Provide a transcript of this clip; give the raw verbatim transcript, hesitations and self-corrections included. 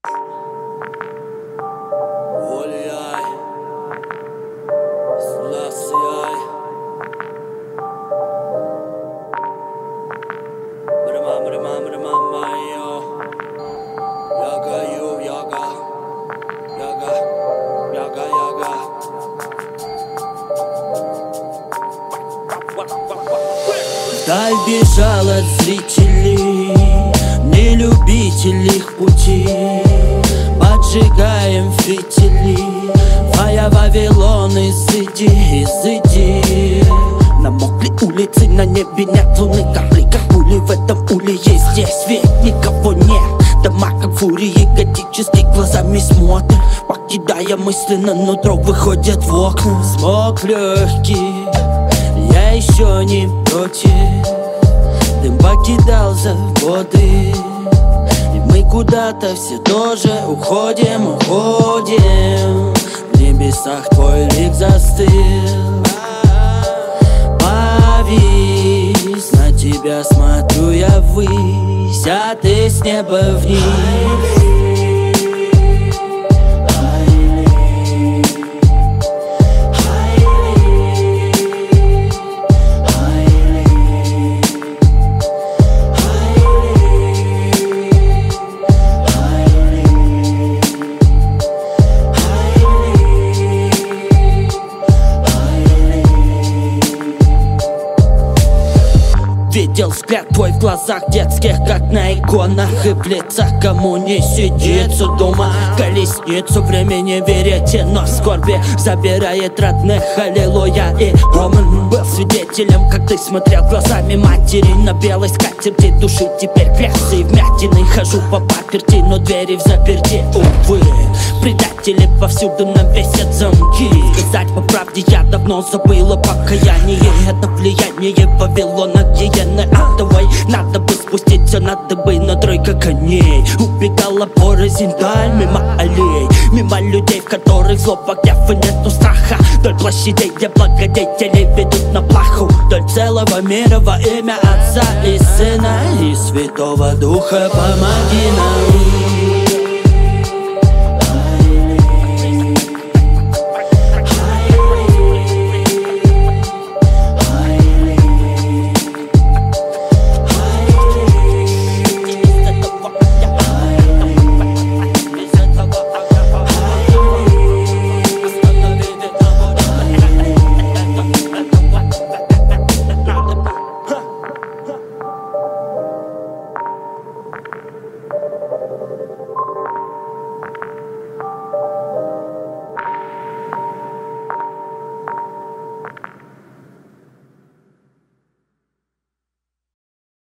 Вдаль бежал от зрителей, не любителей их пути. Поджигаем фитили, фая Вавилон, изыди, изыди. Намокли улицы, на небе нет луны, горы как пули. В этом уле есть здесь ведь никого нет. Дома как фурии, готически глазами смотрят, покидая мысленно нутро, выходят в окна. Смог легкий, я еще не против. Дым покидал заводы, и мы куда-то все тоже уходим, уходим. В небесах твой лик застыл, повис, на тебя смотрю я ввысь, а ты с неба вниз. Видел взгляд твой в глазах детских, как на иконах, и в лицах, кому не сидится дома. Колесницу времени верите, но в скорби забирает родных. Аллилуйя и омэн. Был свидетелем, как ты смотрел глазами матери на белой скатерти, души теперь грязь и вмятины. Хожу по паперти, но двери в заперти, увы. Предатели повсюду навесят замки. Сказать по правде, я давно забыла покаяние. Это влияние Вавилона, гиены адовой. Надо бы спуститься, надо бы на тройка коней. Убегала порознь даль, мимо аллей, мимо людей, в которых злоба, гнев и нету страха. Вдоль площадей, где благодетели ведут на плаху. Вдоль целого мира во имя Отца и Сына и Святого Духа помоги нам.